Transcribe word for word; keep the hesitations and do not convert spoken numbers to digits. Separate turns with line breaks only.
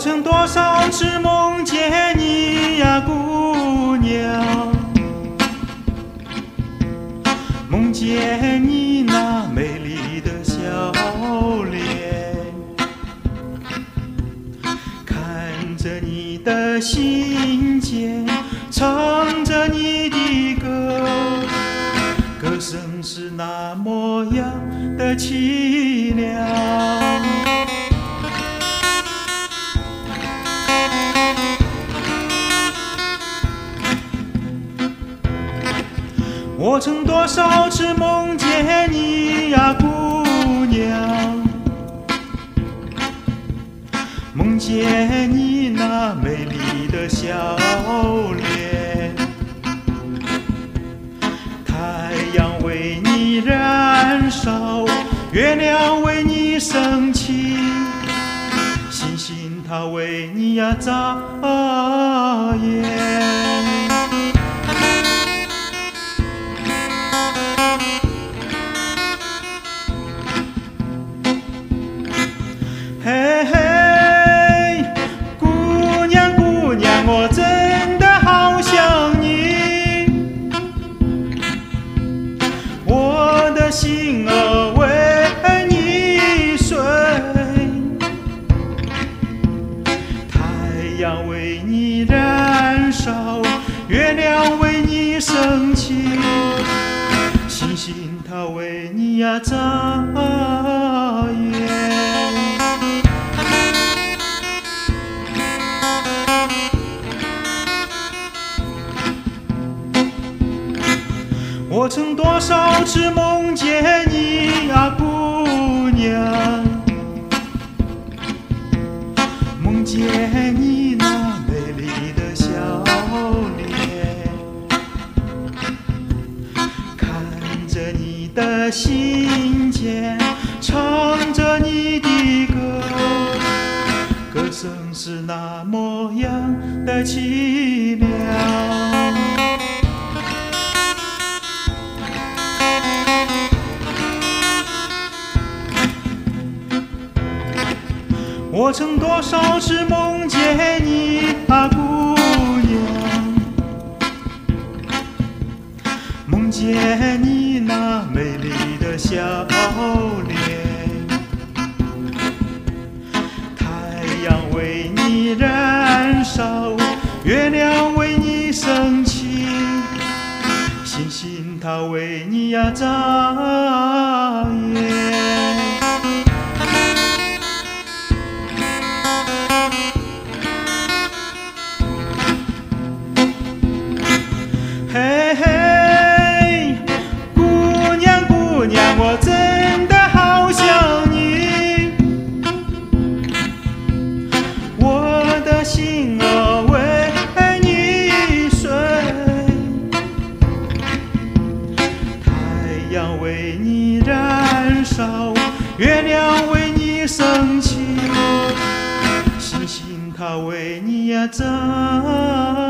曾多少次梦见你呀，姑娘，梦见你那美丽的笑脸，看着你的信笺，唱着你的歌，歌声是那么样的凄凉。我曾多少次梦见你呀，姑娘，梦见你那美丽的笑脸，太阳为你燃烧，月亮为你升起，星星它为你呀眨眼。嘿嘿，姑娘姑娘，我真的好想你，我的心儿为你碎，太阳为你燃烧，月亮为你升起，星星它为你呀眨眼。我曾多少次梦见你啊，姑娘，梦见你那美丽的笑脸，看着你的信笺，唱着你的歌，歌声是那么样的凄凉。我曾多少次梦见你啊，姑娘，梦见你那美丽的笑脸，太阳为你燃烧，月亮为你升起，星星它为你呀眨眼。嘿嘿，姑娘姑娘，我真的好想你，我的心儿为你碎，太阳为你燃烧，月亮为你升起，星星它为你呀眨